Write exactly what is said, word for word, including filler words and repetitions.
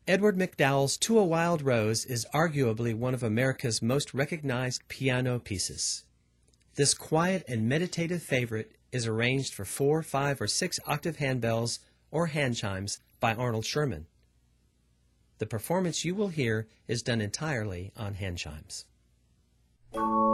Edward MacDowell's To a Wild Rose is arguably one of America's most recognized piano pieces. This quiet and meditative favorite is arranged for four, five, or six octave handbells or hand chimes by Arnold Sherman. The performance you will hear is done entirely on hand chimes.